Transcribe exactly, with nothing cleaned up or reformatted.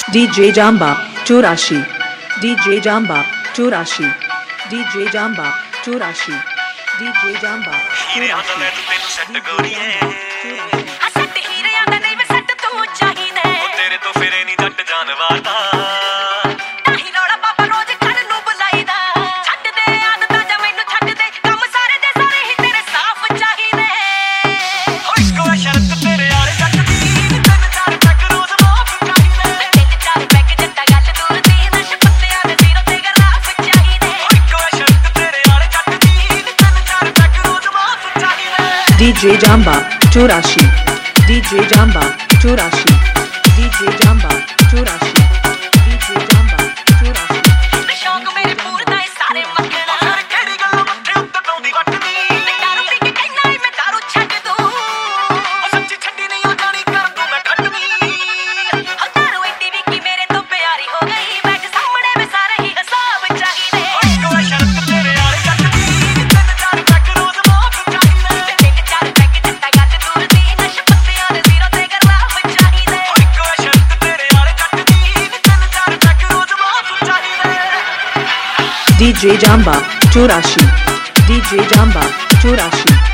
DJ Jamba चौरासी DJ Jamba चौरासी DJ Jamba चौरासी DJ Jamba ਹੀਰਿਆਂ ਦਾ ਲੈ ਤੂੰ ਤੈਨੂੰ ਸੈੱਟ ਗੋਰੀਏ ਆ ਸੱਟ ਹੀਰਿਆਂ ਦਾ ਨਹੀਂ ਵੇ ਸੱਟ ਤੂੰ ਚਾਹੀਦਾ ਉਹ ਤੇਰੇ ਤੋਂ ਫਿਰੇ ਨਹੀਂ ਜੱਟ ਜਾਨਵਾਰ ਦਾ ਨਹੀਂ ਰੌਲਾ ਪਾਪਾ ਰੋਜ਼ ਘਰ ਨੂੰ ਬੁਲਾਈਦਾ ਛੱਡ ਦੇ ਆਦਤਾਂ ਜਾਂ ਮੈਨੂੰ ਛੱਡ ਦੇ ਕੰਮ ਸਾਰੇ ਦੇ ਸਾਰੇ ਹੀ ਤੇਰੇ ਸਾਫ਼ ਚਾਹੀਦੇ ਓ ਇੱਕੋ ਸ਼ਰਤ ਤੇਰੇ ਵਾਲੇ ਜੱਟ ਦੀ ਤਿੰਨ ਚਾਰ ਪੈਕ ਰੋਜ਼ ਮਾਫ ਚਾਹੀਦੇ ਤਿੰਨ ਚਾਰ ਪੈਕ ਜੱਟਾ ਗੱਲ ਦੂਰ ਦੀ ਨਸ਼ ਪੱਤਿਆਂ ਦੇ ਜ਼ੀਰੋ ਤੇ ਗਰਾਫ ਚਾਹੀਦੇ ਓ ਇੱਕੋ ਸ਼ਰਤ ਤੇਰੇ ਵਾਲੇ ਜੱਟ ਦੀ ਤਿੰਨ ਚਾਰ ਪੈਕ ਰੋਜ਼ ਮਾਫ ਚਾਹੀਦੇ DJ Jamba चौरासी DJ Jamba चौरासी DJ Jamba चौरासी DJ Jamba चौरासी ਸ਼ੌਕ ਮੇਰੇ ਪੂਰਦਾ ਏ ਸਾਰੇ ਮੱਖਣਾ ਫਿਰ ਕਿਹੜੀ ਗੱਲ ਮੱਥੇ ਉੱਤੇ ਪਾਉਂਦੀ ਵੱਟਦੀ ਦਾਰੂ ਪੀ ਕੇ ਕਹਿਣਾ ਏ ਮੈਂ ਦਾਰੂ ਛੱਡ ਦੂੰ ਉਹ ਸੱਚੀ ਛੱਡੀ ਨਹੀਂ ਉਹ ਜਾਣੀ ਕਰ ਦੂੰ ਮੈਂ ਖੱਟਣੀ ਹੋ ਦਾਰੂ ਐਡੀ ਵੀ ਕੀ ਮੇਰੇ ਤੋਂ ਪਿਆਰੀ ਹੋ ਗਈ ਬੈਠ ਸਾਹਮਣੇ ਵੇ ਸਾਰੇ ਹੀ ਹਿਸਾਬ ਚਾਹੀਦੇ ਓ ਇੱਕੋ ਸ਼ਰਤ ਤੇਰੇ ਵਾਲੇ ਜੱਟ ਦੀ ਤਿੰਨ ਚਾਰ ਪੈਕ ਰੋਜ਼ ਮਾਫ ਚਾਹੀਦੇ ਤਿੰਨ ਚਾਰ ਪੈਕ ਜੱਟਾ ਗੱਲ ਦੂਰ ਦੀ ਨਸ਼ ਪੱਤਿਆਂ ਦੇ ਜ਼ੀਰੋ ਤੇ ਗਰਾਫ ਚਾਹੀਦੇ ਓ ਇੱਕੋ ਸ਼ਰਤ ਤੇਰੇ ਵਾਲੇ ਜੱਟ ਦੀ ਤਿੰਨ ਚਾਰ ਪੈਕ ਰੋਜ਼ ਮਾਫ ਚਾਹੀਦੇ DJ Jamba चौरासी DJ Jamba चौरासी